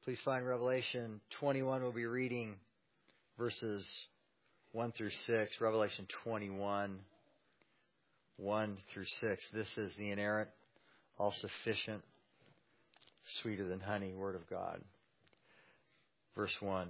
Please find Revelation 21. We'll be reading verses 1 through 6. Revelation 21, 1 through 6. This is the inerrant, all-sufficient, sweeter than honey Word of God. Verse 1.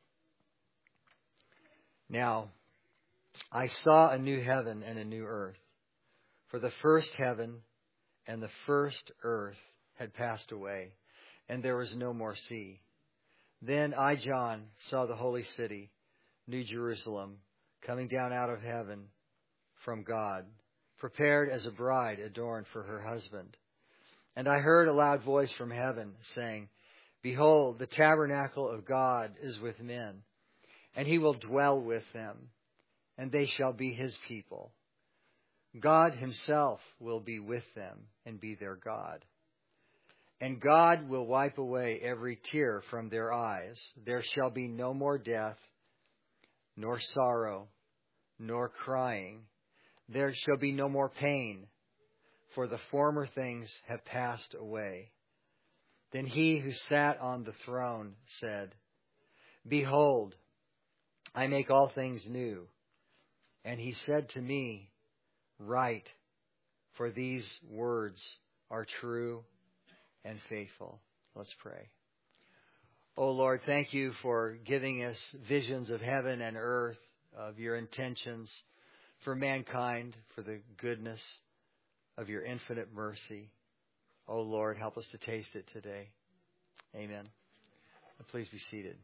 Now, I saw a new heaven and a new earth. For the first heaven and the first earth had passed away, and there was no more sea. Then I, John, saw the holy city, New Jerusalem, coming down out of heaven from God, prepared as a bride adorned for her husband. And I heard a loud voice from heaven saying, Behold, the tabernacle of God is with men, and he will dwell with them, and they shall be his people. God himself will be with them and be their God. And God will wipe away every tear from their eyes. There shall be no more death, nor sorrow, nor crying. There shall be no more pain, for the former things have passed away. Then he who sat on the throne said, Behold, I make all things new. And he said to me, Write, for these words are true and faithful. Let's pray. Oh Lord, thank you for giving us visions of heaven and earth, of your intentions for mankind, for the goodness of your infinite mercy. Oh Lord, help us to taste it today. Amen. Please be seated.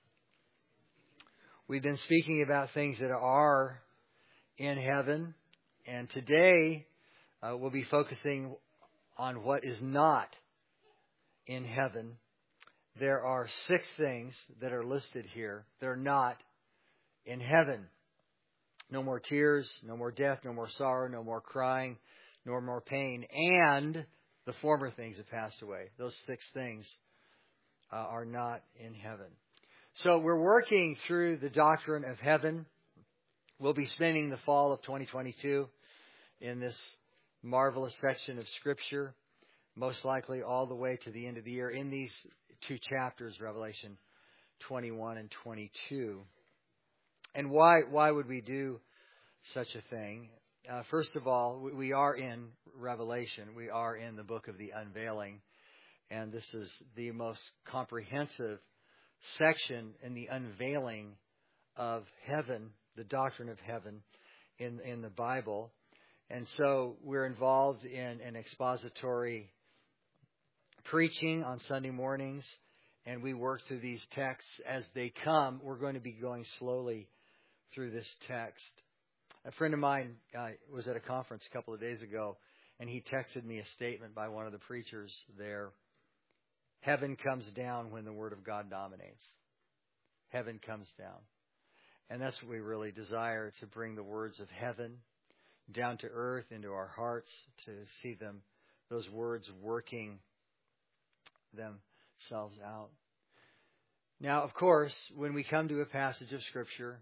We've been speaking about things that are in heaven, and today we'll be focusing on what is not in heaven. There are 6 things that are listed here that are not in heaven. No more tears, no more death, no more sorrow, no more crying, no more pain, and the former things have passed away. Those 6 things are not in heaven. So we're working through the doctrine of heaven. We'll be spending the fall of 2022 in this marvelous section of Scripture, most likely all the way to the end of the year in these 2 chapters, Revelation 21 and 22. And why would we do such a thing? First of all, we are in Revelation. We are in the book of the unveiling. And this is the most comprehensive section in the unveiling of heaven, the doctrine of heaven in the Bible. And so we're involved in an expository preaching on Sunday mornings, and we work through these texts as they come. We're going to be going slowly through this text. A friend of mine was at a conference a couple of days ago, and he texted me a statement by one of the preachers there. Heaven comes down when the Word of God dominates. Heaven comes down. And that's what we really desire, to bring the words of heaven down to earth, into our hearts, to see them, those words working themselves out. Now, of course, when we come to a passage of Scripture,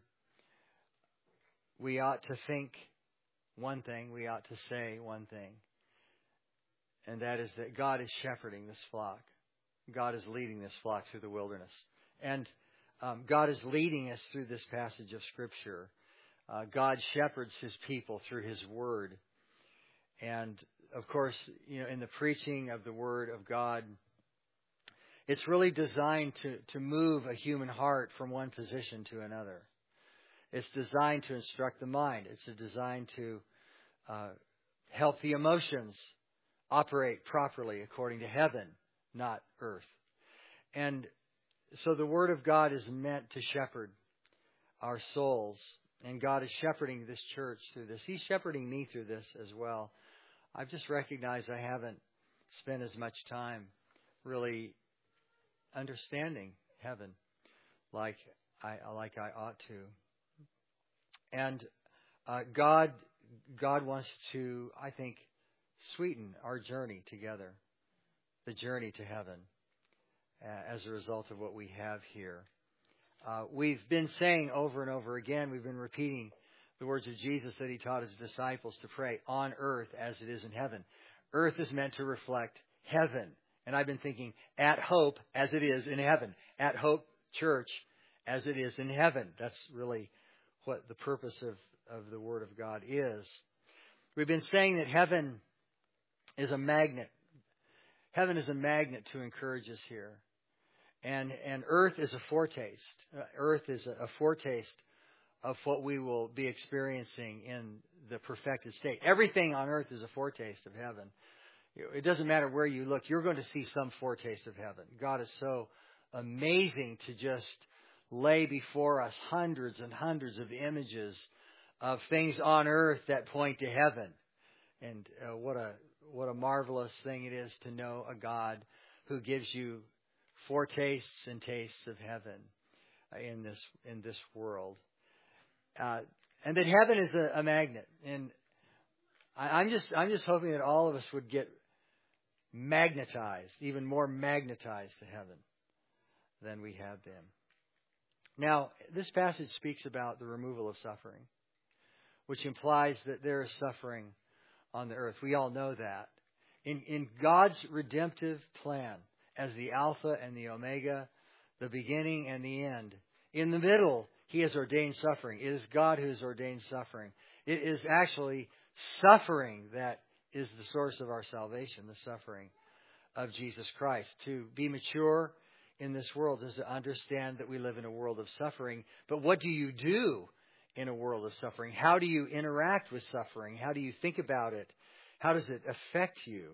we ought to think one thing, we ought to say one thing, and that is that God is shepherding this flock. God is leading this flock through the wilderness. And God is leading us through this passage of Scripture. God shepherds His people through His Word. And, of course, in the preaching of the Word of God, it's really designed to move a human heart from one position to another. It's designed to instruct the mind. It's designed to help the emotions operate properly according to heaven, not earth. And so the Word of God is meant to shepherd our souls. And God is shepherding this church through this. He's shepherding me through this as well. I've just recognized I haven't spent as much time really understanding heaven like I ought to. And God wants to, I think, sweeten our journey together, the journey to heaven, as a result of what we have here. We've been saying over and over again, we've been repeating the words of Jesus that He taught His disciples to pray on earth as it is in heaven. Earth is meant to reflect heaven. And I've been thinking, at Hope as it is in heaven. At Hope Church as it is in heaven. That's really what the purpose of the Word of God is. We've been saying that heaven is a magnet. Heaven is a magnet to encourage us here. And earth is a foretaste. Earth is a foretaste of what we will be experiencing in the perfected state. Everything on earth is a foretaste of heaven. It doesn't matter where you look. You're going to see some foretaste of heaven. God is so amazing to just lay before us hundreds and hundreds of images of things on earth that point to heaven. And what a marvelous thing it is to know a God who gives you foretastes and tastes of heaven in this world. And that heaven is a magnet. And I'm just hoping that all of us would get magnetized, even more magnetized to heaven than we have been. Now, this passage speaks about the removal of suffering, which implies that there is suffering on the earth. We all know that. In God's redemptive plan, as the Alpha and the Omega, the beginning and the end, in the middle, He has ordained suffering. It is God who has ordained suffering. It is actually suffering that is the source of our salvation, the suffering of Jesus Christ. To be mature in this world is to understand that we live in a world of suffering. But what do you do in a world of suffering? How do you interact with suffering? How do you think about it? How does it affect you?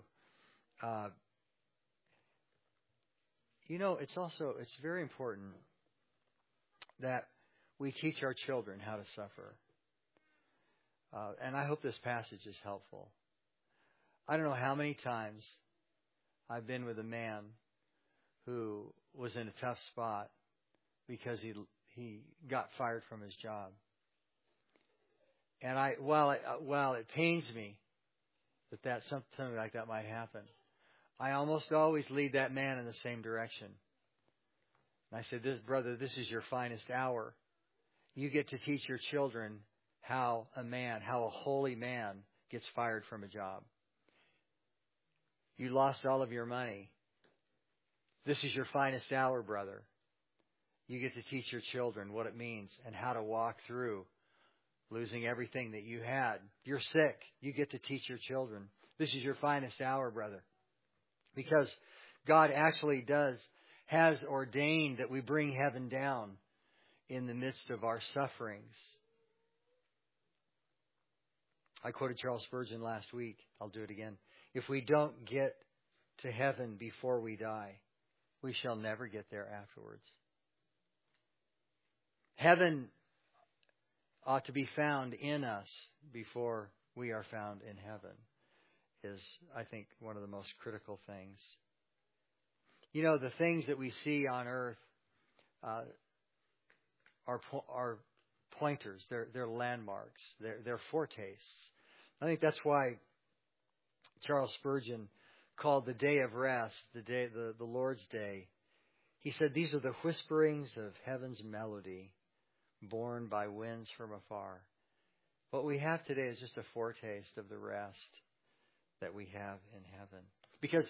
It's very important that we teach our children how to suffer. And I hope this passage is helpful. I don't know how many times I've been with a man who was in a tough spot because he got fired from his job. And while it pains me that something like that might happen, I almost always lead that man in the same direction. And I said, brother, this is your finest hour. You get to teach your children how a holy man gets fired from a job. You lost all of your money. This is your finest hour, brother. You get to teach your children what it means and how to walk through losing everything that you had. You're sick. You get to teach your children. This is your finest hour, brother. Because God actually has ordained that we bring heaven down in the midst of our sufferings. I quoted Charles Spurgeon last week. I'll do it again. If we don't get to heaven before we die, we shall never get there afterwards. Heaven ought to be found in us before we are found in heaven, is, I think, one of the most critical things. You know, the things that we see on earth are pointers. They're landmarks. They're foretastes. I think that's why Charles Spurgeon called the day of rest, the Lord's Day. He said, these are the whisperings of heaven's melody, borne by winds from afar. What we have today is just a foretaste of the rest that we have in heaven. Because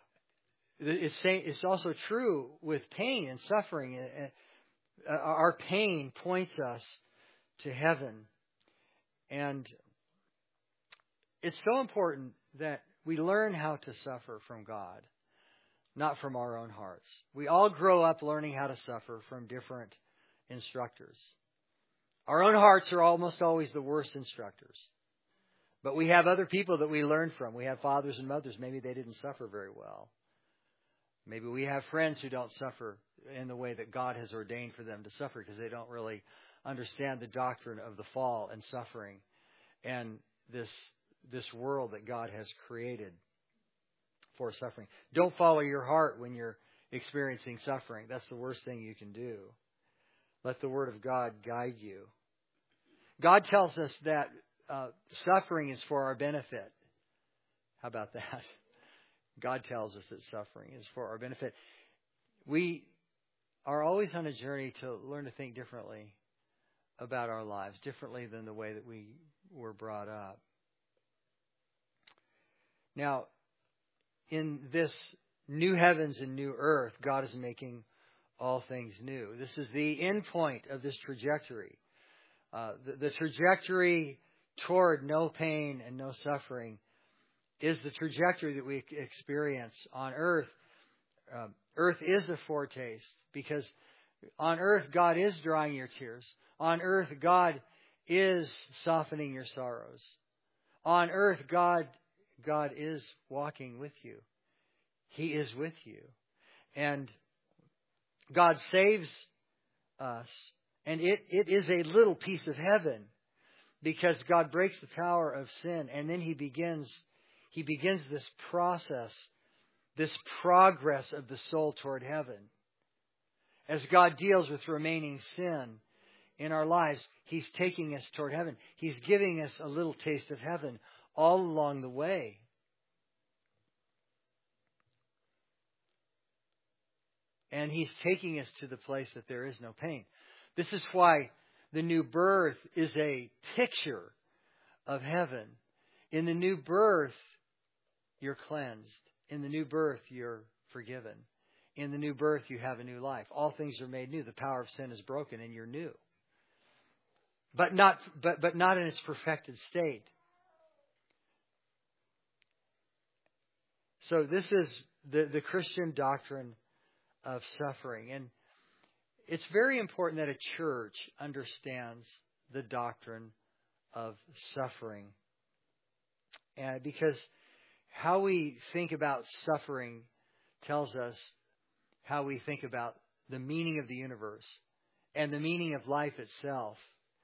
it's also true with pain and suffering. Our pain points us to heaven. And it's so important that we learn how to suffer from God, not from our own hearts. We all grow up learning how to suffer from different instructors. Our own hearts are almost always the worst instructors. But we have other people that we learn from. We have fathers and mothers. Maybe they didn't suffer very well. Maybe we have friends who don't suffer in the way that God has ordained for them to suffer because they don't really understand the doctrine of the fall and suffering and this world that God has created for suffering. Don't follow your heart when you're experiencing suffering. That's the worst thing you can do. Let the Word of God guide you. God tells us that suffering is for our benefit. How about that? God tells us that suffering is for our benefit. We are always on a journey to learn to think differently about our lives, differently than the way that we were brought up. Now, in this new heavens and new earth, God is making all things new. This is the end point of this trajectory. The trajectory toward no pain and no suffering is the trajectory that we experience on earth. Earth is a foretaste, because on earth God is drying your tears. On earth God is softening your sorrows. On earth God is walking with you. He is with you. And God saves us. And it is a little piece of heaven, because God breaks the power of sin, and then He begins this process, this progress of the soul toward heaven. As God deals with remaining sin in our lives, He's taking us toward heaven. He's giving us a little taste of heaven all along the way. And He's taking us to the place that there is no pain. This is why the new birth is a picture of heaven. In the new birth, you're cleansed. In the new birth, you're forgiven. In the new birth, you have a new life. All things are made new. The power of sin is broken, and you're new. But not in its perfected state. So this is the Christian doctrine of suffering. And it's very important that a church understands the doctrine of suffering. And because how we think about suffering tells us how we think about the meaning of the universe and the meaning of life itself.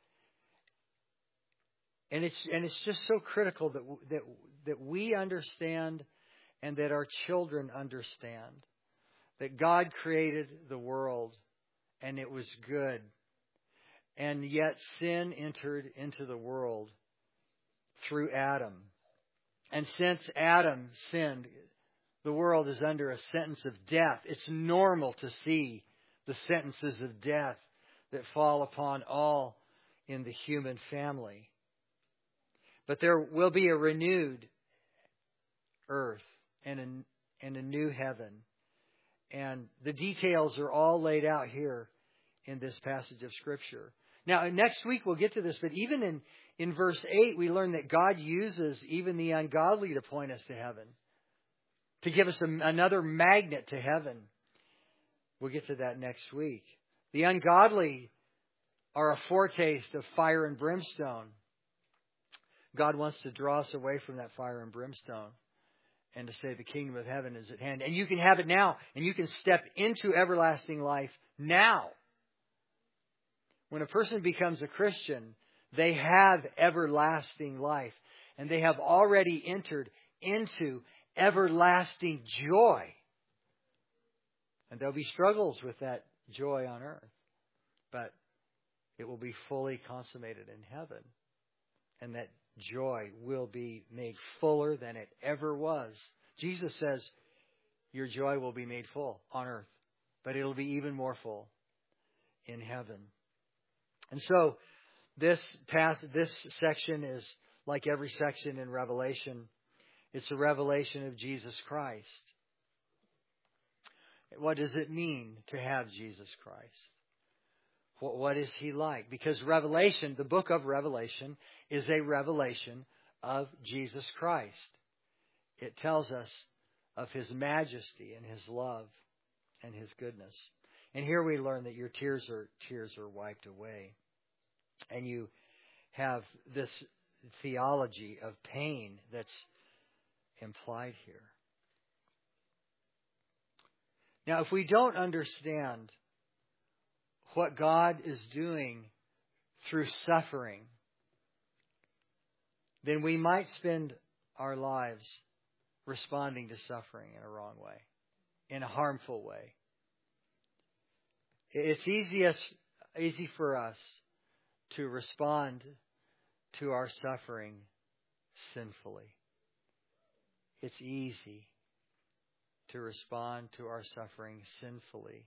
And it's just so critical that we understand and that our children understand that God created the world and it was good. And yet sin entered into the world through Adam. And since Adam sinned, the world is under a sentence of death. It's normal to see the sentences of death that fall upon all in the human family. But there will be a renewed earth and a new heaven. And the details are all laid out here in this passage of Scripture. Now, next week we'll get to this, but even in verse 8, we learn that God uses even the ungodly to point us to heaven, to give us another magnet to heaven. We'll get to that next week. The ungodly are a foretaste of fire and brimstone. God wants to draw us away from that fire and brimstone and to say the kingdom of heaven is at hand. And you can have it now, and you can step into everlasting life now. When a person becomes a Christian, they have everlasting life, and they have already entered into everlasting joy. And there'll be struggles with that joy on earth, but it will be fully consummated in heaven. And that joy will be made fuller than it ever was. Jesus says, your joy will be made full on earth, but it'll be even more full in heaven. And so this section is like every section in Revelation. It's a revelation of Jesus Christ. What does it mean to have Jesus Christ? What is He like? Because Revelation, the book of Revelation, is a revelation of Jesus Christ. It tells us of His majesty and His love and His goodness. And here we learn that your tears are wiped away. And you have this theology of pain that's implied here. Now, if we don't understand what God is doing through suffering, then we might spend our lives responding to suffering in a wrong way, in a harmful way. It's easy for us to respond to our suffering sinfully. It's easy to respond to our suffering sinfully.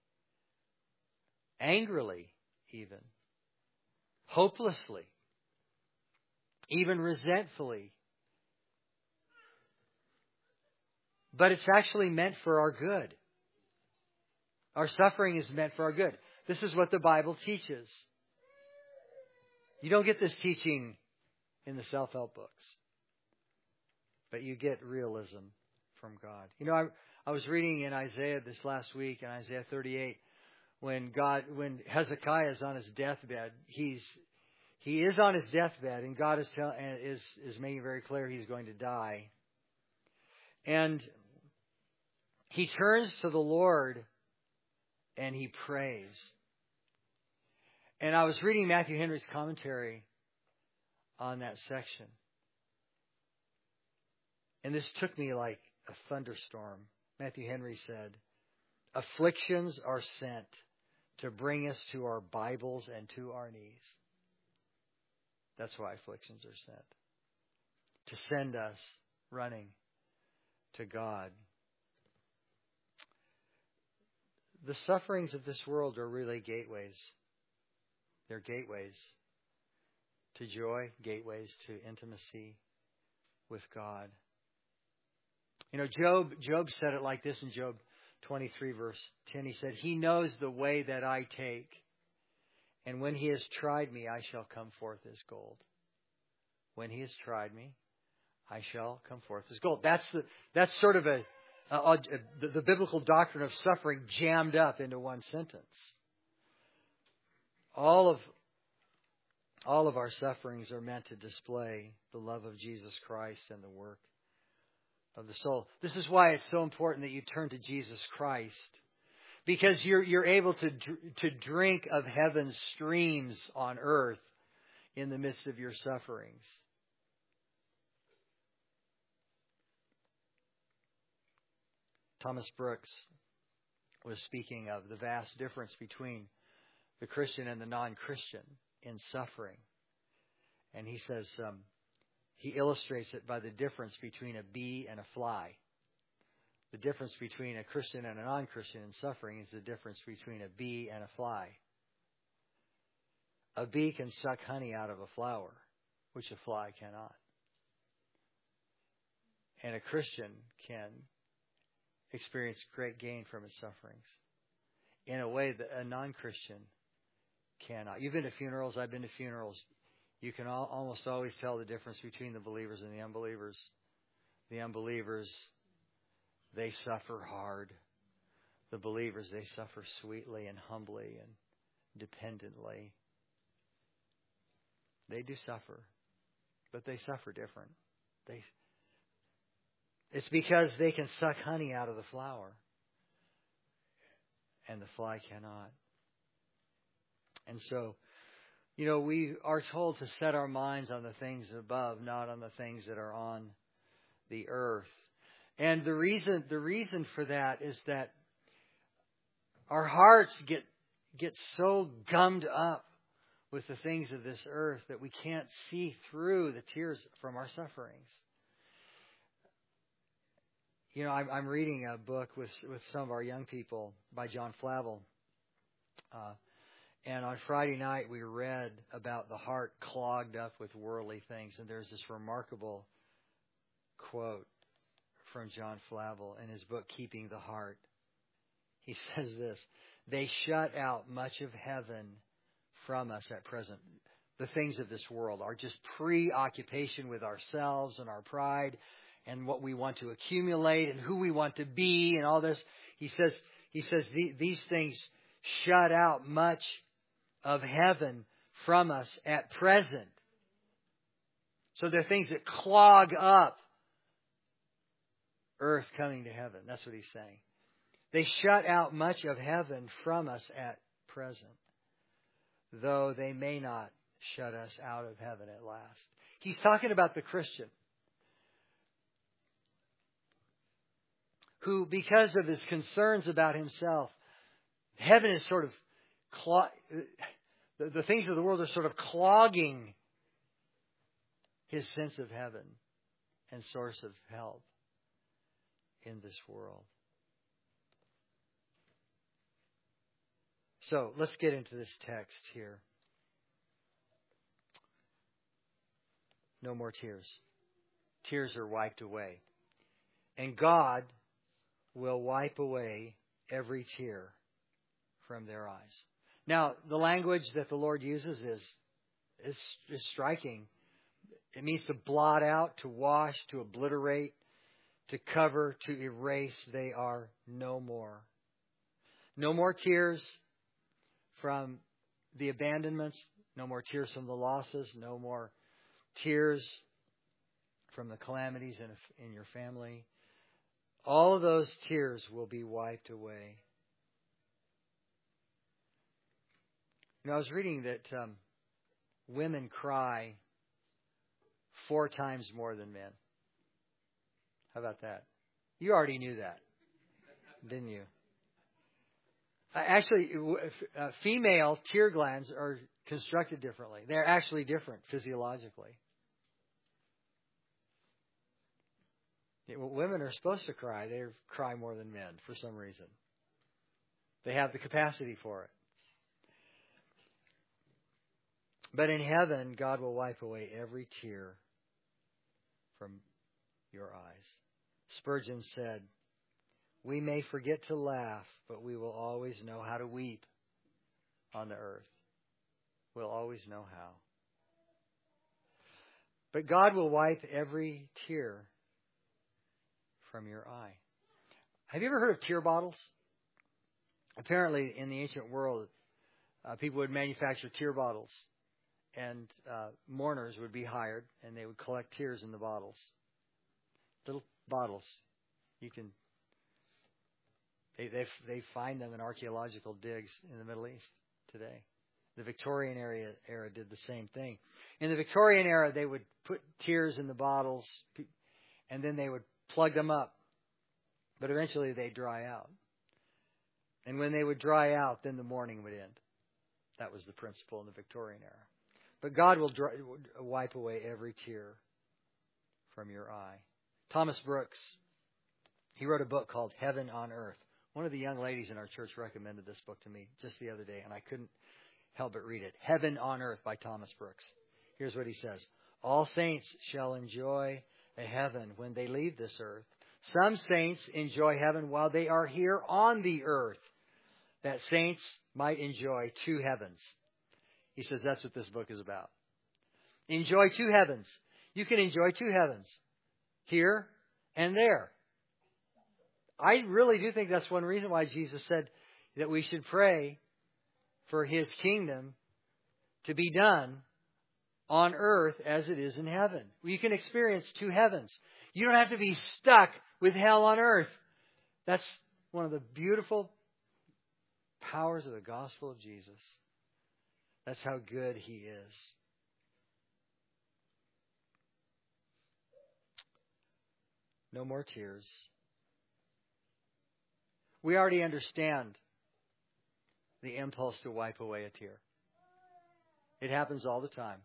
Angrily, even. Hopelessly. Even resentfully. but it's actually meant for our good. Our suffering is meant for our good. This is what the Bible teaches. You don't get this teaching in the self-help books, but you get realism from God. You know, I was reading in Isaiah this last week, in Isaiah 38, when Hezekiah is on his deathbed, he is on his deathbed, and God is making very clear he's going to die. And he turns to the Lord and he prays. And I was reading Matthew Henry's commentary on that section. And this took me like a thunderstorm. Matthew Henry said, "Afflictions are sent to bring us to our Bibles and to our knees." That's why afflictions are sent. To send us running to God. The sufferings of this world are really gateways. They're gateways to joy, gateways to intimacy with God. You know, Job said it like this in Job 23, verse 10. He said, "He knows the way that I take, and when he has tried me, I shall come forth as gold." When he has tried me, I shall come forth as gold. That's sort of the biblical doctrine of suffering jammed up into one sentence. All of our sufferings are meant to display the love of Jesus Christ and the work of the soul. This is why it's so important that you turn to Jesus Christ, because you're able to drink of heaven's streams on earth in the midst of your sufferings. Thomas Brooks was speaking of the vast difference between the Christian and the non-Christian in suffering. And he says, he illustrates it by the difference between a bee and a fly. The difference between a Christian and a non-Christian in suffering is the difference between a bee and a fly. A bee can suck honey out of a flower, which a fly cannot. And a Christian can experience great gain from its sufferings in a way that a non-Christian cannot. You've been to funerals. I've been to funerals. You can almost always tell the difference between the believers and the unbelievers. The unbelievers, they suffer hard. The believers, they suffer sweetly and humbly and dependently. They do suffer, but they suffer different. It's because they can suck honey out of the flower, and the fly cannot. And so, you know, we are told to set our minds on the things above, not on the things that are on the earth. And the reason for that is that our hearts get so gummed up with the things of this earth that we can't see through the tears from our sufferings. You know, I'm reading a book with some of our young people by John Flavel. And on Friday night, we read about the heart clogged up with worldly things. And there's this remarkable quote from John Flavel in his book, Keeping the Heart. He says this: "They shut out much of heaven from us at present." The things of this world are just preoccupation with ourselves and our pride and what we want to accumulate and who we want to be and all this. He says these things shut out much of heaven from us at present. So they're things that clog up earth coming to heaven. That's what he's saying. They shut out much of heaven from us at present, though they may not shut us out of heaven at last. He's talking about the Christian who, because of his concerns about himself, heaven is sort of the things of the world are sort of clogging his sense of heaven and source of help in this world. So let's get into this text here. No more tears. Tears are wiped away. And God will wipe away every tear from their eyes. Now, the language that the Lord uses is striking. It means to blot out, to wash, to obliterate, to cover, to erase. They are no more. No more tears from the abandonments. No more tears from the losses. No more tears from the calamities in your family. All of those tears will be wiped away. You know, I was reading that women cry 4 times more than men. How about that? You already knew that, didn't you? Actually, female tear glands are constructed differently. They're actually different physiologically. Women are supposed to cry. They cry more than men for some reason. They have the capacity for it. But in heaven, God will wipe away every tear from your eyes. Spurgeon said, "We may forget to laugh, but we will always know how to weep on the earth." We'll always know how. But God will wipe every tear from your eye. Have you ever heard of tear bottles? Apparently, in the ancient world, people would manufacture tear bottles, and mourners would be hired, and they would collect tears in the bottles. Little bottles. You can. They find them in archaeological digs in the Middle East today. The Victorian era did the same thing. In the Victorian era, they would put tears in the bottles, and then they would plug them up. But eventually they'd dry out. And when they would dry out, then the mourning would end. That was the principle in the Victorian era. But God will wipe away every tear from your eye. Thomas Brooks, he wrote a book called Heaven on Earth. One of the young ladies in our church recommended this book to me just the other day, and I couldn't help but read it. Heaven on Earth by Thomas Brooks. Here's what he says. All saints shall enjoy a heaven when they leave this earth. Some saints enjoy heaven while they are here on the earth, that saints might enjoy 2 heavens. He says that's what this book is about. Enjoy 2 heavens. You can enjoy 2 heavens, here and there. I really do think that's one reason why Jesus said that we should pray for His kingdom to be done on earth as it is in heaven. You can experience 2 heavens. You don't have to be stuck with hell on earth. That's one of the beautiful powers of the gospel of Jesus. That's how good He is. No more tears. We already understand the impulse to wipe away a tear. It happens all the time.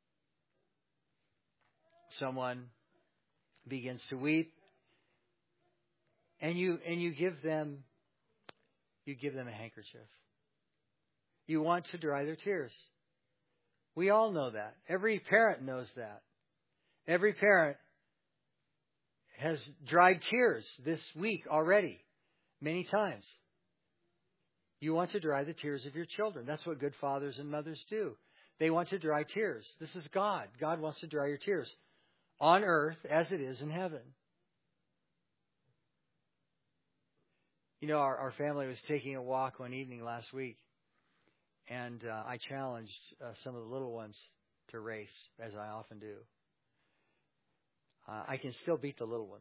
Someone begins to weep, and you give them a handkerchief. You want to dry their tears. We all know that. Every parent knows that. Every parent has dried tears this week already, many times. You want to dry the tears of your children. That's what good fathers and mothers do. They want to dry tears. This is God. God wants to dry your tears on earth as it is in heaven. You know, our family was taking a walk one evening last week, and I challenged some of the little ones to race, as I often do. I can still beat the little ones.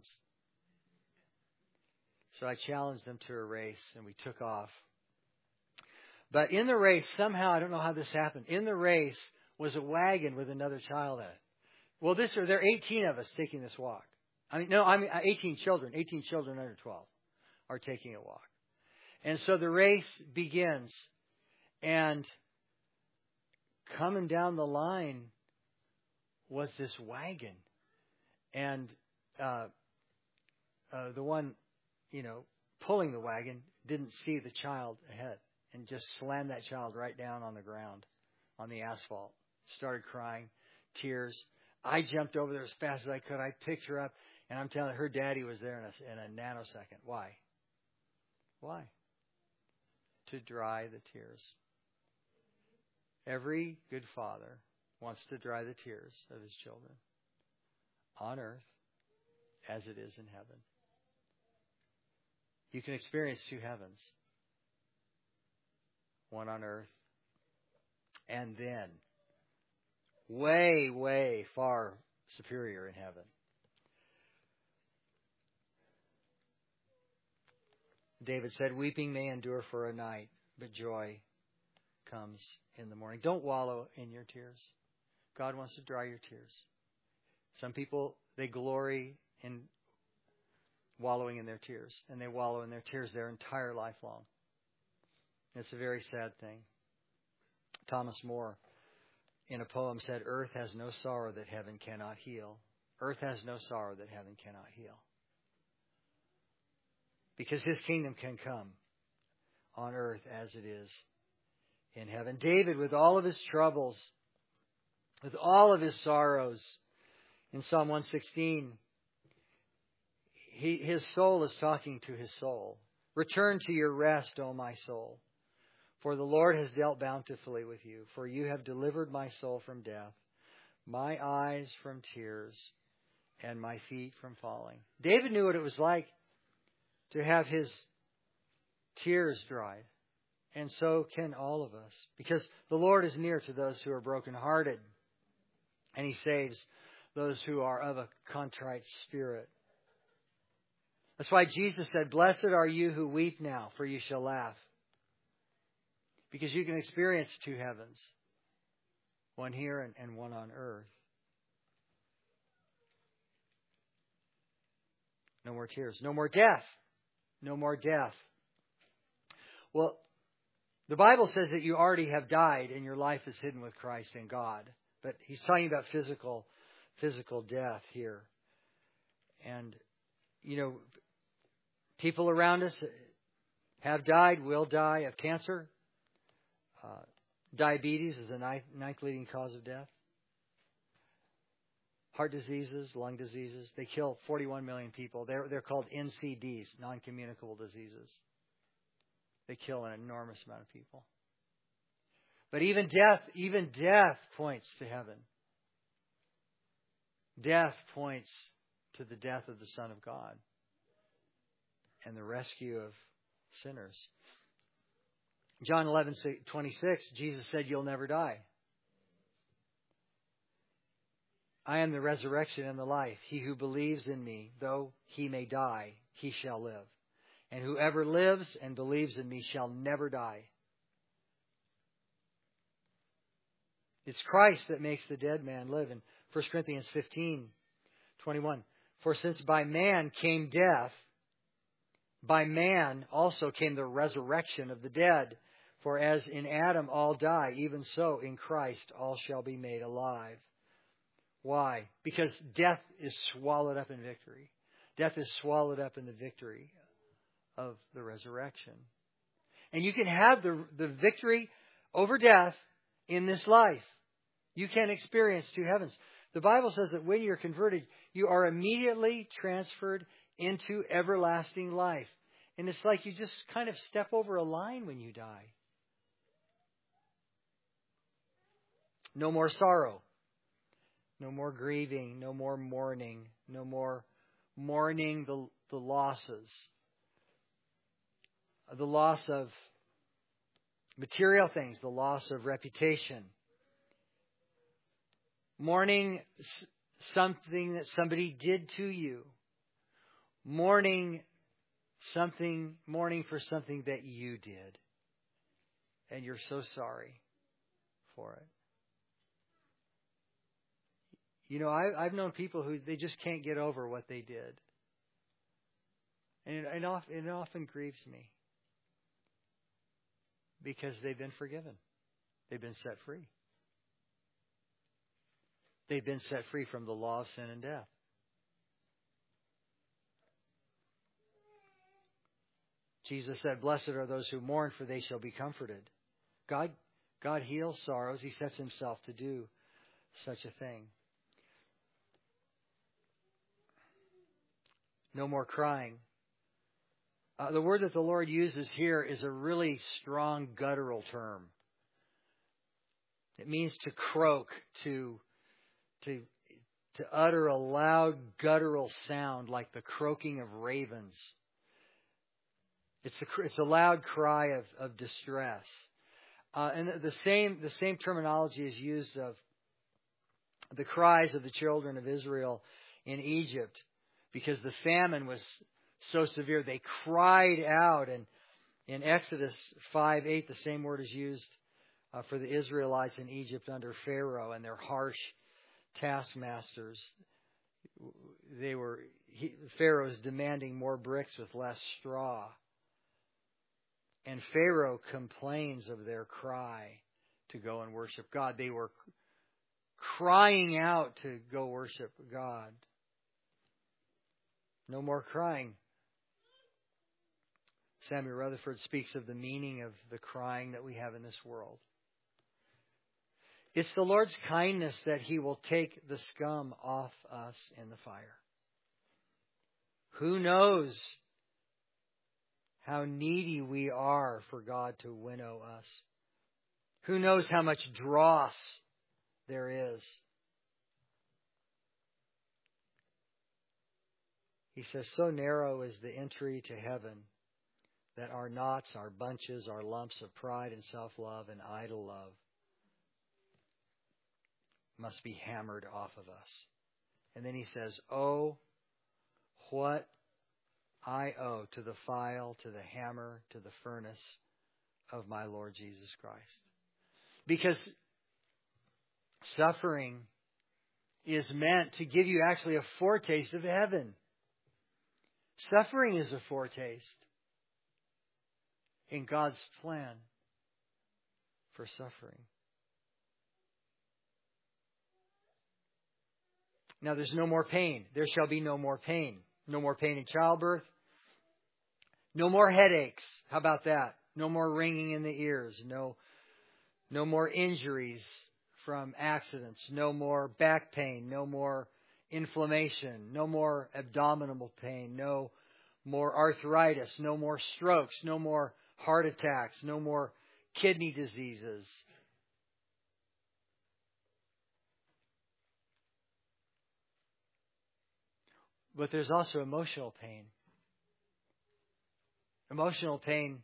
So I challenged them to a race, and we took off. But in the race, somehow, I don't know how this happened, in the race was a wagon with another child in it. Well, there are 18 of us taking this walk. 18 children under 12 are taking a walk. And so the race begins, and coming down the line was this wagon. And the one, pulling the wagon didn't see the child ahead and just slammed that child right down on the ground, on the asphalt. Started crying, tears. I jumped over there as fast as I could. I picked her up, and I'm telling you, her daddy was there in a nanosecond. Why? Why? To dry the tears. Every good father wants to dry the tears of his children on earth as it is in heaven. You can experience two heavens. One on earth, and then way, way far superior in heaven. David said, weeping may endure for a night, but joy comes in the morning. Don't wallow in your tears. God wants to dry your tears. Some people, they glory in wallowing in their tears, and they wallow in their tears their entire life long. It's a very sad thing. Thomas More, in a poem, said, earth has no sorrow that heaven cannot heal. Earth has no sorrow that heaven cannot heal. Because His kingdom can come on earth as it is in heaven. David, with all of his troubles, with all of his sorrows, in Psalm 116, his soul is talking to his soul. Return to your rest, O my soul. For the Lord has dealt bountifully with you. For you have delivered my soul from death, my eyes from tears, and my feet from falling. David knew what it was like to have his tears dried. And so can all of us. Because the Lord is near to those who are brokenhearted. And He saves those who are of a contrite spirit. That's why Jesus said, blessed are you who weep now, for you shall laugh. Because you can experience two heavens. One here and one on earth. No more tears. No more death. No more death. Well, the Bible says that you already have died and your life is hidden with Christ in God. But He's talking about physical death here. And, people around us have died, will die of cancer. Diabetes is the ninth leading cause of death. Heart diseases, lung diseases. They kill 41 million people. They're called NCDs, non-communicable diseases. They kill an enormous amount of people. But even death points to heaven. Death points to the death of the Son of God and the rescue of sinners. John 11:26, Jesus said, you'll never die. I am the resurrection and the life. He who believes in me, though he may die, he shall live. And whoever lives and believes in me shall never die. It's Christ that makes the dead man live. In 1 Corinthians 15:21, for since by man came death, by man also came the resurrection of the dead. For as in Adam all die, even so in Christ all shall be made alive. Why? Because death is swallowed up in victory. Death is swallowed up in the victory of the resurrection. And you can have the victory over death in this life. You can experience two heavens. The Bible says that when you're converted, you are immediately transferred into everlasting life. And it's like you just kind of step over a line when you die. No more sorrow. No more grieving. No more mourning. No more mourning the losses. The loss of material things. The loss of reputation. Mourning something that somebody did to you. Mourning for something that you did. And you're so sorry for it. I've known people who they just can't get over what they did. And it often grieves me. Because they've been forgiven. They've been set free. They've been set free from the law of sin and death. Jesus said, blessed are those who mourn, for they shall be comforted. God heals sorrows. He sets Himself to do such a thing. No more crying. The word that the Lord uses here is a really strong guttural term. It means to croak, to utter a loud guttural sound like the croaking of ravens. It's a loud cry of distress. And the same terminology is used of the cries of the children of Israel in Egypt, because the famine was so severe. They cried out, and in Exodus 5:8, the same word is used for the Israelites in Egypt under Pharaoh and their harsh taskmasters. Pharaoh's demanding more bricks with less straw. And Pharaoh complains of their cry to go and worship God. They were crying out to go worship God. No more crying. Samuel Rutherford speaks of the meaning of the crying that we have in this world. It's the Lord's kindness that He will take the scum off us in the fire. Who knows how needy we are for God to winnow us? Who knows how much dross there is? He says, so narrow is the entry to heaven that our knots, our bunches, our lumps of pride and self-love and idle love must be hammered off of us. And then he says, oh, what I owe to the file, to the hammer, to the furnace of my Lord Jesus Christ. Because suffering is meant to give you actually a foretaste of heaven. Suffering is a foretaste in God's plan for suffering. Now there's no more pain. There shall be no more pain. No more pain in childbirth. No more headaches. How about that? No more ringing in the ears. No more injuries from accidents. No more back pain. No more inflammation. No more abdominal pain. No more arthritis. No more strokes. No more heart attacks. No more kidney diseases. But there's also emotional pain. Emotional pain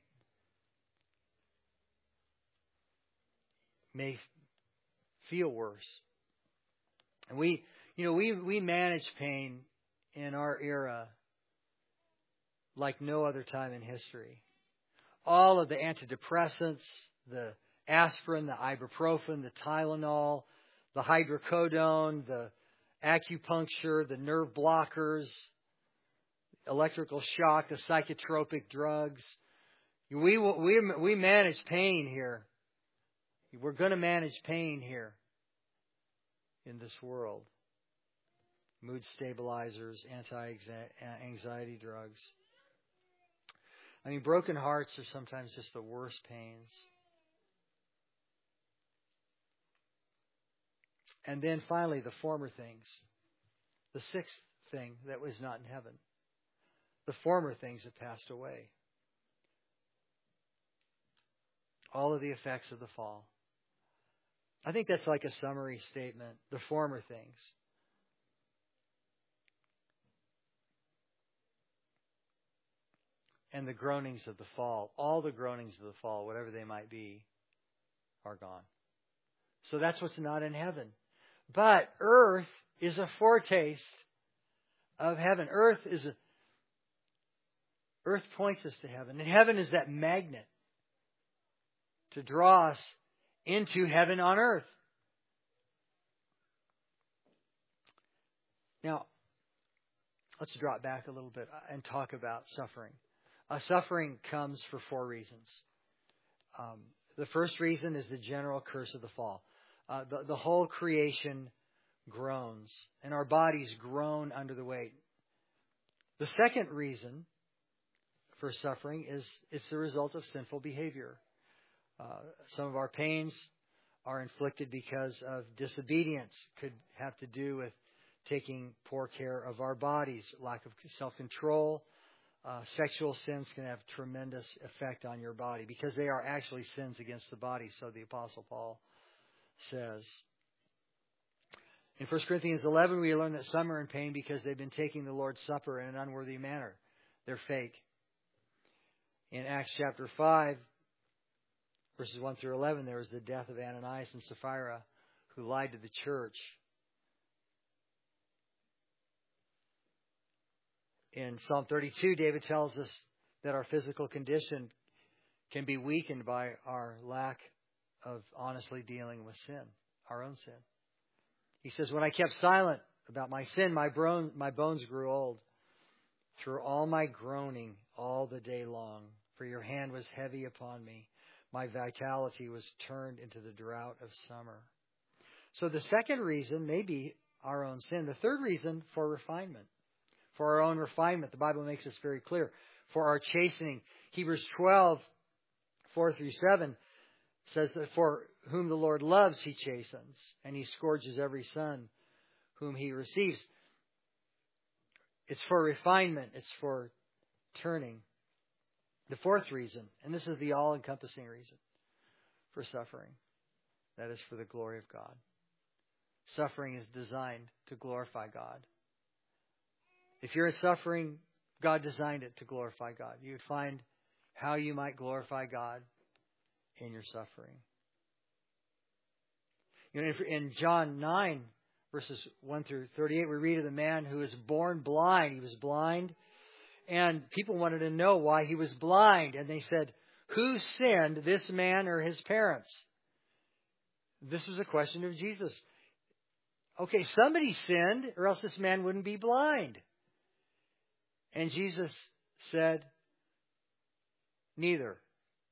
may feel worse. And we manage pain in our era like no other time in history. All of the antidepressants, the aspirin, the ibuprofen, the Tylenol, the hydrocodone, the acupuncture, the nerve blockers, electrical shock, the psychotropic drugs. We manage pain here. We're going to manage pain here in this world. Mood stabilizers, anti-anxiety drugs. I mean, broken hearts are sometimes just the worst pains. And then finally, the former things. The sixth thing that was not in heaven. The former things have passed away. All of the effects of the fall. I think that's like a summary statement. The former things. And the groanings of the fall. All the groanings of the fall, whatever they might be, are gone. So that's what's not in heaven. But earth is a foretaste of heaven. Earth points us to heaven. And heaven is that magnet to draw us into heaven on earth. Now, let's drop back a little bit and talk about suffering. Suffering comes for four reasons. The first reason is the general curse of the fall. The whole creation groans, and our bodies groan under the weight. The second reason for suffering is it's the result of sinful behavior. Some of our pains are inflicted because of disobedience. Could have to do with taking poor care of our bodies, lack of self-control, Sexual sins can have tremendous effect on your body because they are actually sins against the body, so the Apostle Paul says. In 1 Corinthians 11, we learn that some are in pain because they've been taking the Lord's Supper in an unworthy manner. They're fake. In Acts chapter 5, verses 1 through 11, there was the death of Ananias and Sapphira, who lied to the church. In Psalm 32, David tells us that our physical condition can be weakened by our lack of honestly dealing with sin, our own sin. He says, when I kept silent about my sin, my bones grew old. Through all my groaning all the day long, for your hand was heavy upon me. My vitality was turned into the drought of summer. So the second reason may be our own sin. The third reason, for refinement. For our own refinement. The Bible makes this very clear. For our chastening. Hebrews 12, 4 through 7 says that for whom the Lord loves, He chastens, and He scourges every son whom He receives. It's for refinement. It's for turning. The fourth reason, and this is the all-encompassing reason for suffering, that is for the glory of God. Suffering is designed to glorify God. If you're in suffering, God designed it to glorify God. You would find how you might glorify God in your suffering. You know, in John 9, verses 1 through 38, we read of the man who was born blind. He was blind, and people wanted to know why he was blind. And they said, who sinned, this man or his parents? This was a question of Jesus. Okay, somebody sinned, or else this man wouldn't be blind. And Jesus said, neither.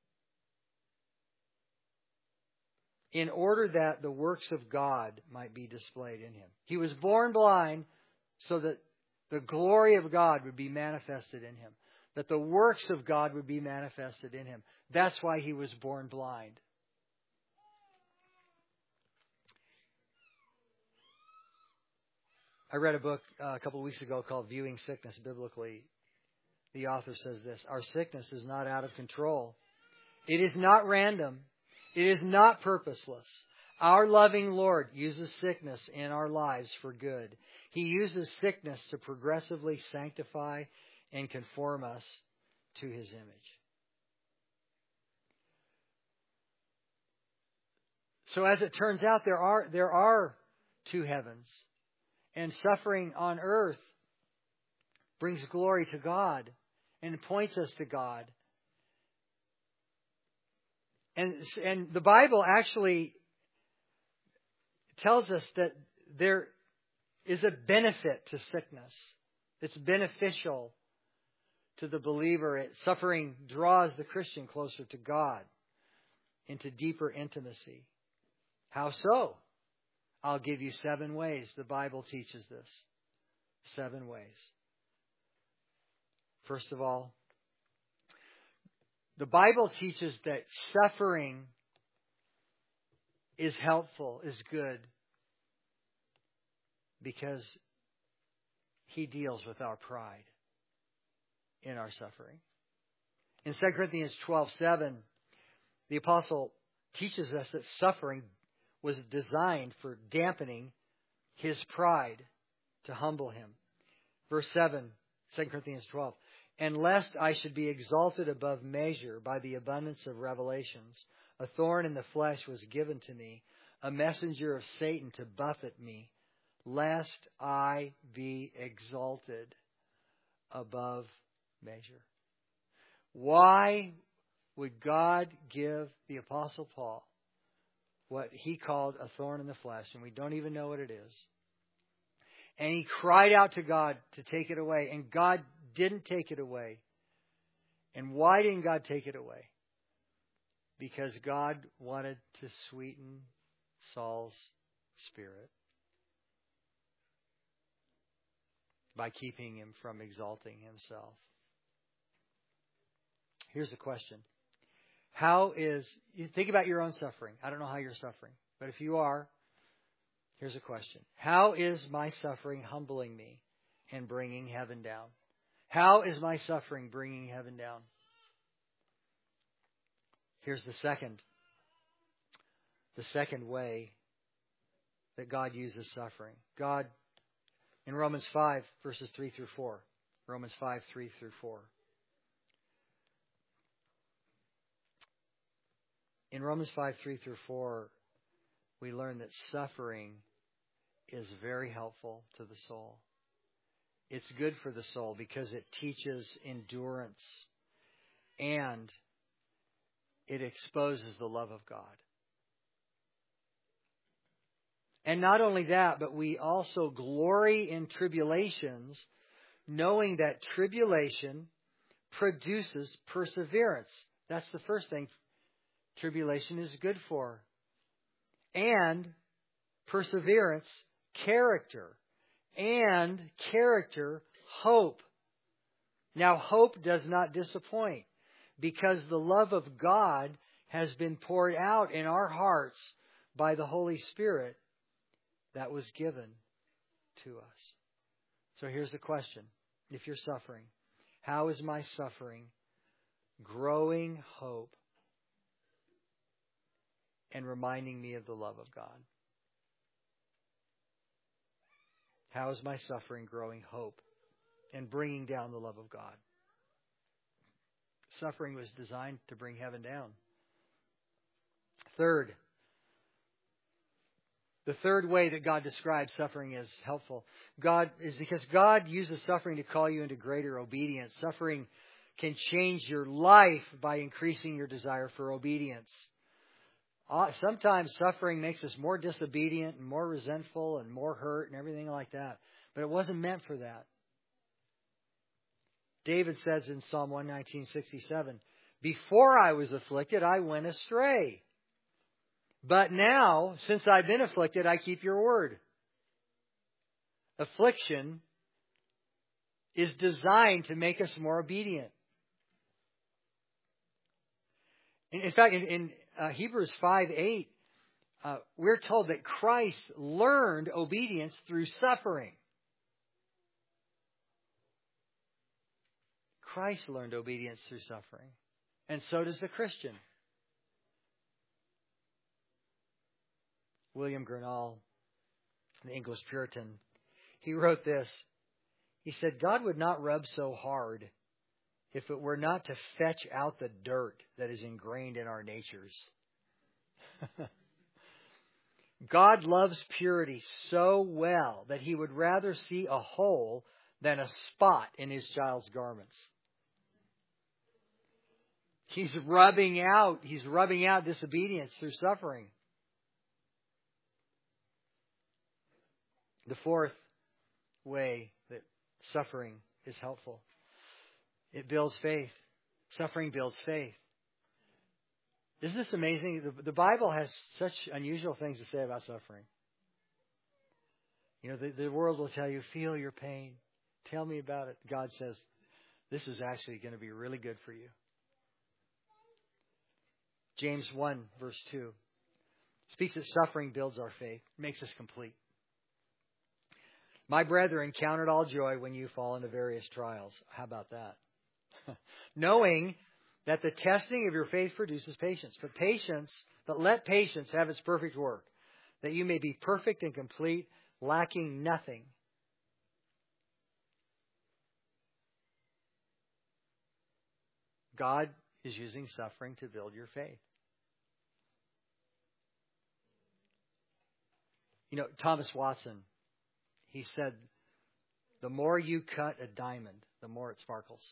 In order that the works of God might be displayed in him. He was born blind so that the glory of God would be manifested in him. That the works of God would be manifested in him. That's why he was born blind. I read a book a couple of weeks ago called Viewing Sickness Biblically. The author says this: our sickness is not out of control. It is not random. It is not purposeless. Our loving Lord uses sickness in our lives for good. He uses sickness to progressively sanctify and conform us to His image. So as it turns out, there are two heavens. And suffering on earth brings glory to God and points us to God. And the Bible actually tells us that there is a benefit to sickness. It's beneficial to the believer. Suffering draws the Christian closer to God, into deeper intimacy. How so? I'll give you 7 ways. The Bible teaches this. 7 ways. First of all, the Bible teaches that suffering is helpful, is good, because He deals with our pride in our suffering. In 2 Corinthians 12:7, the apostle teaches us that suffering was designed for dampening his pride, to humble him. Verse 7, 2 Corinthians 12. And lest I should be exalted above measure by the abundance of revelations, a thorn in the flesh was given to me, a messenger of Satan to buffet me, lest I be exalted above measure. Why would God give the Apostle Paul what he called a thorn in the flesh, and we don't even know what it is? And he cried out to God to take it away, and God didn't take it away. And why didn't God take it away? Because God wanted to sweeten Saul's spirit by keeping him from exalting himself. Here's the question. You think about your own suffering. I don't know how you're suffering, but if you are, here's a question. How is my suffering humbling me and bringing heaven down? How is my suffering bringing heaven down? Here's the second way that God uses suffering. God, in Romans 5, verses 3 through 4. Romans 5, 3 through 4. In Romans 5, 3 through 4, we learn that suffering is very helpful to the soul. It's good for the soul because it teaches endurance and it exposes the love of God. And not only that, but we also glory in tribulations, knowing that tribulation produces perseverance. That's the first thing tribulation is good for. And perseverance, character. And character, hope. Now, hope does not disappoint because the love of God has been poured out in our hearts by the Holy Spirit that was given to us. So here's the question. If you're suffering, how is my suffering growing hope and reminding me of the love of God? How is my suffering growing hope and bringing down the love of God? Suffering was designed to bring heaven down. Third, the third way that God describes suffering as helpful is because God uses suffering to call you into greater obedience. Suffering can change your life by increasing your desire for obedience. Sometimes suffering makes us more disobedient and more resentful and more hurt and everything like that. But it wasn't meant for that. David says in Psalm 119:67, "Before I was afflicted, I went astray. But now, since I've been afflicted, I keep your word." Affliction is designed to make us more obedient. In fact, in Hebrews 5:8, we're told that Christ learned obedience through suffering. Christ learned obedience through suffering. And so does the Christian. William Gurnall, the English Puritan, he wrote this. He said, "God would not rub so hard if it were not to fetch out the dirt that is ingrained in our natures." God loves purity so well that He would rather see a hole than a spot in His child's garments. He's rubbing out disobedience through suffering. The fourth way that suffering is helpful, it builds faith. Suffering builds faith. Isn't this amazing? The Bible has such unusual things to say about suffering. You know, the world will tell you, feel your pain. Tell me about it. God says, this is actually going to be really good for you. James 1, verse 2, speaks that suffering builds our faith, makes us complete. "My brethren, count it all joy when you fall into various trials." How about that? "Knowing that the testing of your faith produces patience. But let patience have its perfect work, that you may be perfect and complete, lacking nothing." God is using suffering to build your faith. You know, Thomas Watson, he said, "The more you cut a diamond, the more it sparkles."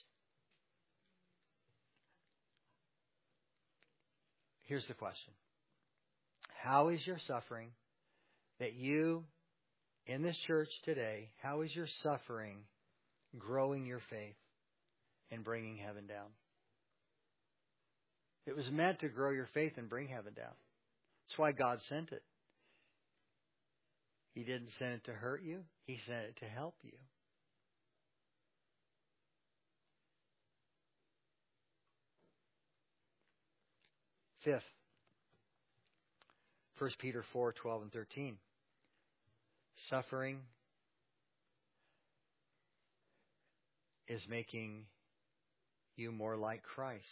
Here's the question. How is your suffering that you, in this church today, how is your suffering growing your faith and bringing heaven down? It was meant to grow your faith and bring heaven down. That's why God sent it. He didn't send it to hurt you. He sent it to help you. Fifth, 1 Peter 4:12 and 13. Suffering is making you more like Christ.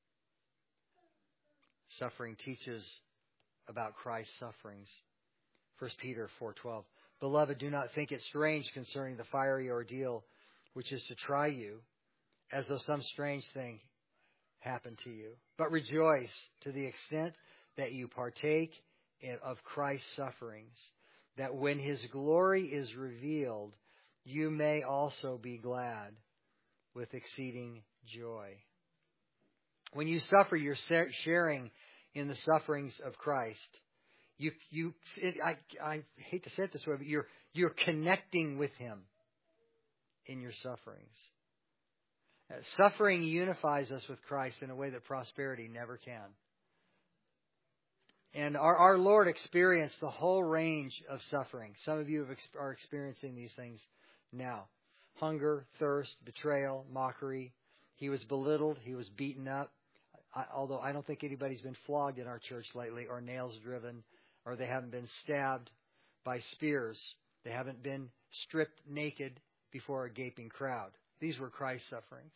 Suffering teaches about Christ's sufferings. 1 Peter 4:12. Beloved, do not think it strange concerning the fiery ordeal which is to try you, as though some strange thing happened to you. But rejoice to the extent that you partake of Christ's sufferings, that when His glory is revealed, you may also be glad with exceeding joy. When you suffer, you're sharing in the sufferings of Christ. I hate to say it this way, but you're connecting with Him in your sufferings. Suffering unifies us with Christ in a way that prosperity never can. And our Lord experienced the whole range of suffering. Some of you are experiencing these things now. Hunger, thirst, betrayal, mockery. He was belittled. He was beaten up. Although I don't think anybody's been flogged in our church lately, or nails driven, or they haven't been stabbed by spears. They haven't been stripped naked before a gaping crowd. These were Christ's sufferings.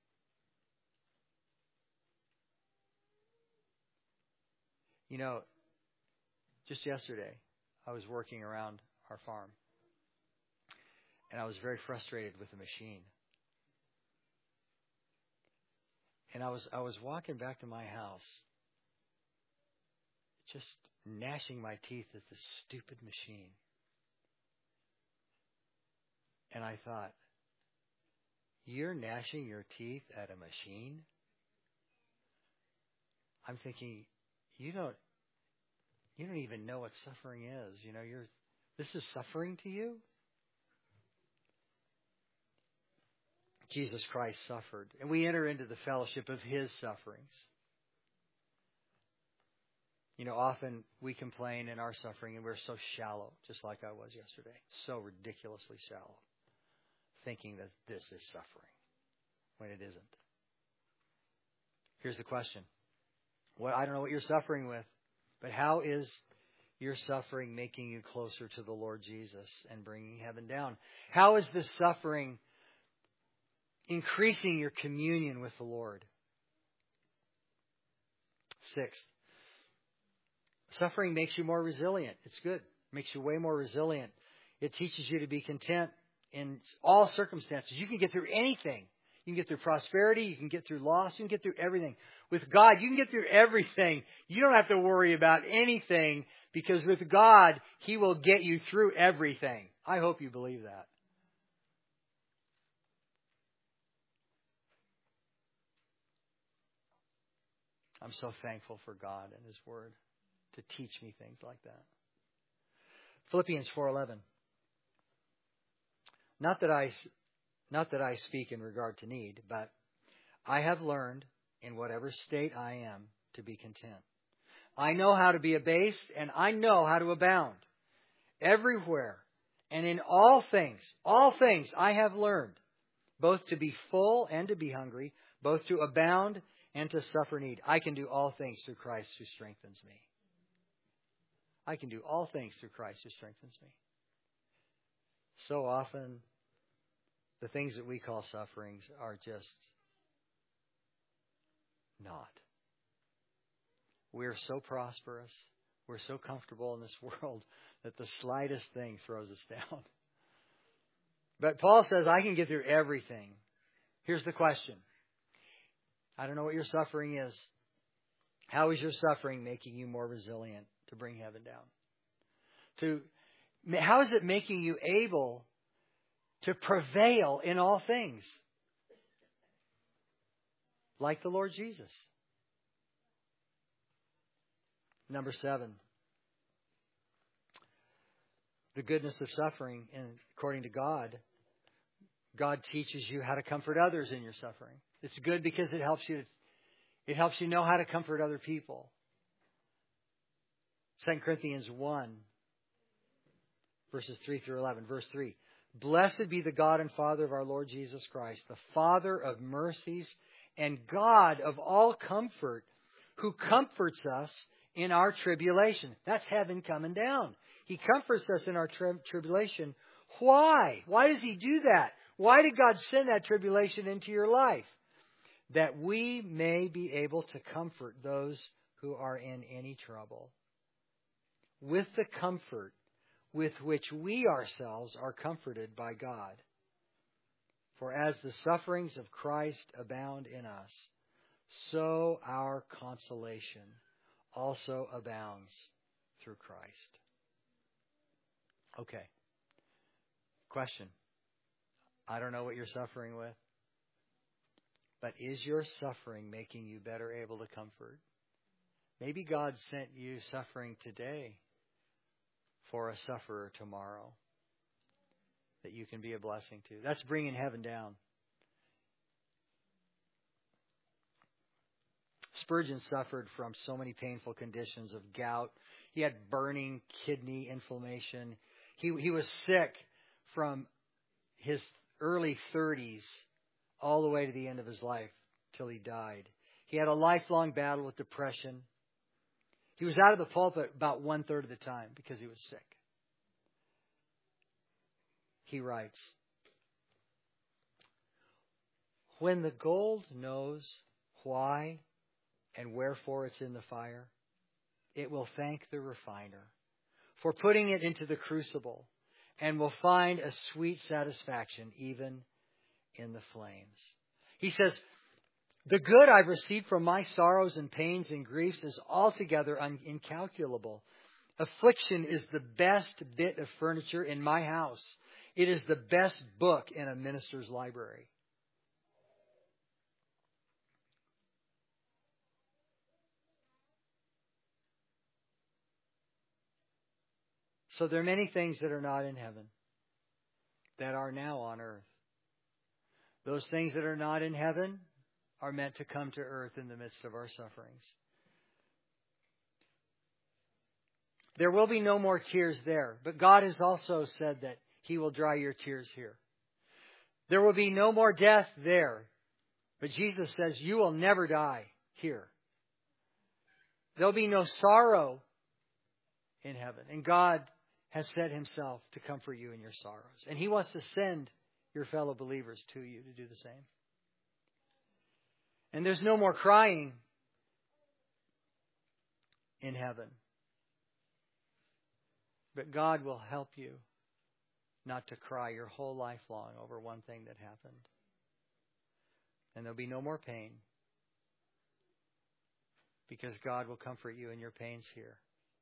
You know, just yesterday, I was working around our farm, and I was very frustrated with the machine. And I was walking back to my house, just gnashing my teeth at this stupid machine. And I thought, you're gnashing your teeth at a machine? I'm thinking, you don't even know what suffering is. You know, this is suffering to you? Jesus Christ suffered, and we enter into the fellowship of His sufferings. You know, often we complain in our suffering, and we're so shallow, just like I was yesterday, so ridiculously shallow, thinking that this is suffering when it isn't. Here's the question. I don't know what you're suffering with, but how is your suffering making you closer to the Lord Jesus and bringing heaven down? How is this suffering increasing your communion with the Lord? Sixth, suffering makes you more resilient. It's good. It makes you way more resilient. It teaches you to be content in all circumstances. You can get through anything. You can get through prosperity. You can get through loss. You can get through everything. With God, you can get through everything. You don't have to worry about anything, because with God, He will get you through everything. I hope you believe that. I'm so thankful for God and His Word to teach me things like that. Philippians 4:11. Not that I speak in regard to need, but I have learned in whatever state I am to be content. I know how to be abased, and I know how to abound. Everywhere and in all things I have learned, both to be full and to be hungry, both to abound and to suffer need. I can do all things through Christ who strengthens me. I can do all things through Christ who strengthens me. So often, the things that we call sufferings are just not. We're so prosperous, we're so comfortable in this world that the slightest thing throws us down. But Paul says, I can get through everything. Here's the question. I don't know what your suffering is. How is your suffering making you more resilient to bring heaven down? How is it making you able to prevail in all things? Like the Lord Jesus. Number 7. The goodness of suffering, and according to God, God teaches you how to comfort others in your suffering. It's good because it helps you know how to comfort other people. 2 Corinthians 1, verses 3 through 11. Verse 3. Blessed be the God and Father of our Lord Jesus Christ, the Father of mercies and God of all comfort, who comforts us in our tribulation. That's heaven coming down. He comforts us in our tribulation. Why? Why does He do that? Why did God send that tribulation into your life? That we may be able to comfort those who are in any trouble with the comfort with which we ourselves are comforted by God. For as the sufferings of Christ abound in us, so our consolation also abounds through Christ. Okay. Question. I don't know what you're suffering with, but is your suffering making you better able to comfort? Maybe God sent you suffering today for a sufferer tomorrow that you can be a blessing to. That's bringing heaven down. Spurgeon suffered from so many painful conditions of gout. He had burning kidney inflammation. He was sick from his early 30s all the way to the end of his life till he died. He had a lifelong battle with depression. He was out of the pulpit about 1/3 of the time because he was sick. He writes, when the gold knows why and wherefore it's in the fire, it will thank the refiner for putting it into the crucible and will find a sweet satisfaction even in the flames. He says, the good I've received from my sorrows and pains and griefs is altogether incalculable. Affliction is the best bit of furniture in my house. It is the best book in a minister's library. So there are many things that are not in heaven that are now on earth. Those things that are not in heaven are meant to come to earth in the midst of our sufferings. There will be no more tears there, but God has also said that He will dry your tears here. There will be no more death there, but Jesus says you will never die here. There'll be no sorrow in heaven, and God has set Himself to comfort you in your sorrows. And He wants to send your fellow believers to you to do the same. And there's no more crying in heaven. But God will help you not to cry your whole life long over one thing that happened. And there'll be no more pain, because God will comfort you in your pains here.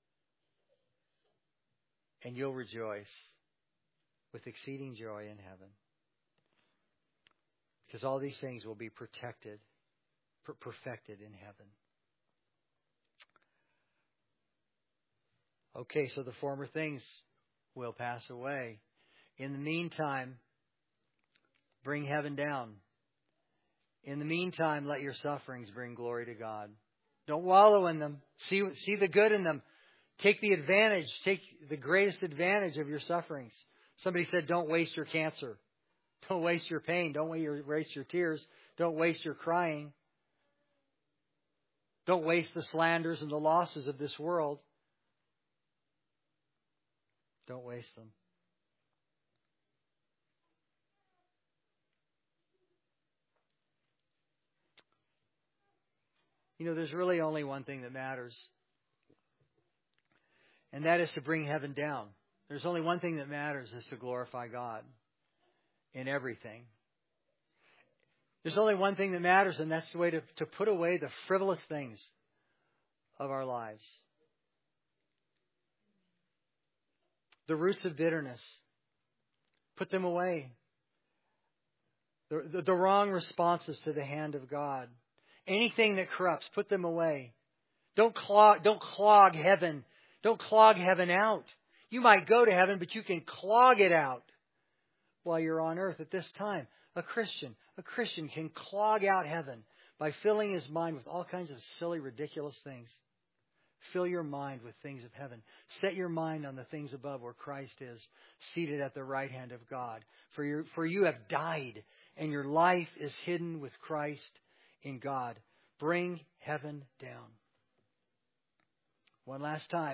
And you'll rejoice with exceeding joy in heaven. Because all these things will be perfected in heaven. Okay, so the former things will pass away. In the meantime, bring heaven down. In the meantime, let your sufferings bring glory to God. Don't wallow in them. See the good in them. Take the greatest advantage of your sufferings. Somebody said, don't waste your cancer. Don't waste your pain. Don't waste your tears. Don't waste your crying. Don't waste the slanders and the losses of this world. Don't waste them. You know, there's really only one thing that matters. And that is to bring heaven down. There's only one thing that matters, is to glorify God in everything. There's only one thing that matters, and that's the way to put away the frivolous things of our lives. The roots of bitterness. Put them away. The wrong responses to the hand of God. Anything that corrupts, put them away. Don't clog heaven. Don't clog heaven out. You might go to heaven, but you can clog it out while you're on earth at this time. A Christian can clog out heaven by filling his mind with all kinds of silly, ridiculous things. Fill your mind with things of heaven. Set your mind on the things above, where Christ is, seated at the right hand of God. For you have died, and your life is hidden with Christ in God. Bring heaven down. One last time,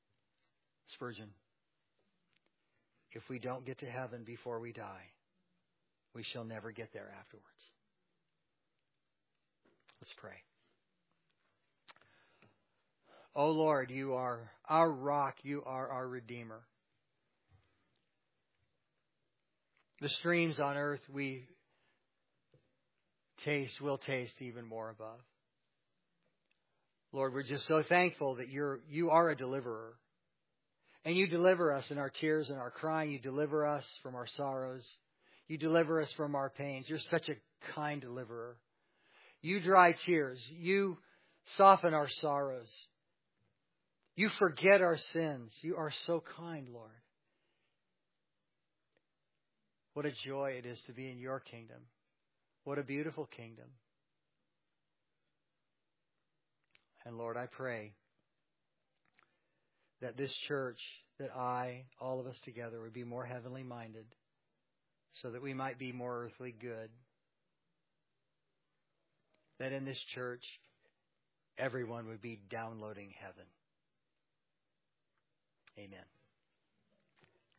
Spurgeon. If we don't get to heaven before we die, we shall never get there afterwards. Let's pray. O Lord, you are our rock. You are our Redeemer. The streams on earth we will taste even more above. Lord, we're just so thankful that you are a deliverer. And you deliver us in our tears and our crying. You deliver us from our sorrows. You deliver us from our pains. You're such a kind deliverer. You dry tears. You soften our sorrows. You forget our sins. You are so kind, Lord. What a joy it is to be in your kingdom. What a beautiful kingdom. And Lord, I pray that this church, that all of us together, would be more heavenly minded so that we might be more earthly good. That in this church, everyone would be downloading heaven. Amen.